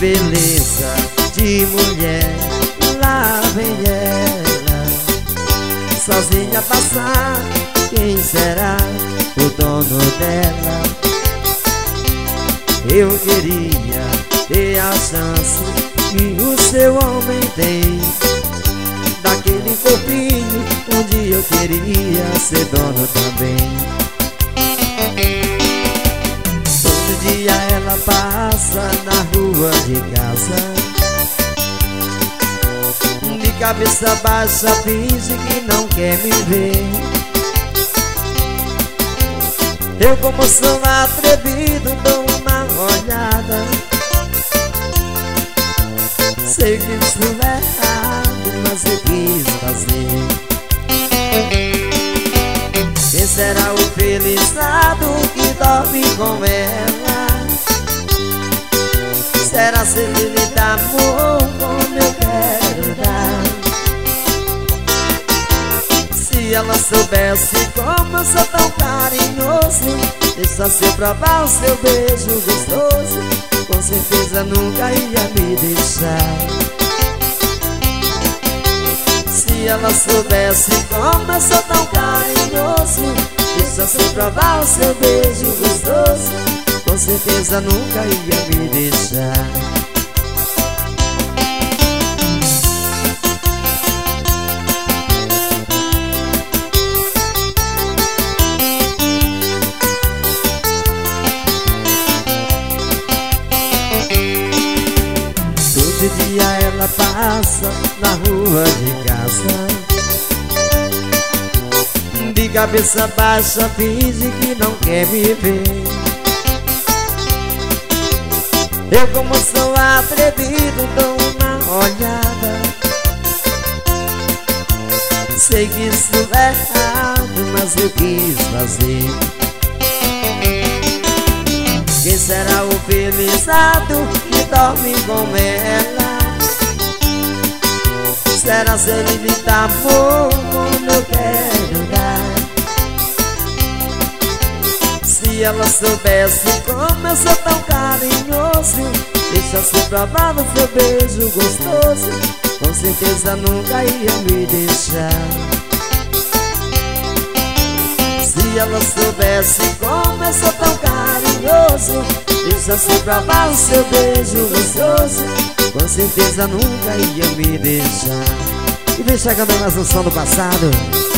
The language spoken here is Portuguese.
beleza de mulher, lá vem ela, sozinha passar. Quem será o dono dela? Eu queria ter a chance que o seu homem tem, daquele corpinho onde eu queria ser dono também. Todo dia ela passa na rua de casa, de cabeça baixa finge que não quer me ver. Eu, como sou atrevido, dou uma olhada. Sei que isso é errado, mas eu quis fazer. Quem será o felizardo que dorme com ela? Será se ele lhe dá amor como eu quero dar? Se ela soubesse como eu sou tão carinhoso, deixasse eu provar o seu beijo gostoso, com certeza nunca ia me deixar. Se ela soubesse como eu sou tão carinhoso, deixasse eu provar o seu beijo gostoso, com certeza nunca ia me deixar. Todo dia ela passa na rua de casa, de cabeça baixa finge que não quer me ver. Eu, como sou atrevido, dou uma olhada. Sei que isso é errado, mas eu quis fazer. Quem será o felizardo que dorme com ela? Será se ele lhe dá amor como eu quero dar? Se ela soubesse como eu sou tão carinhoso, deixasse eu provar o seu beijo gostoso, com certeza nunca ia me deixar. Se ela soubesse como eu sou tão carinhoso, deixasse eu provar o seu beijo gostoso, com certeza nunca ia me deixar. E vem chegando mais um som do passado.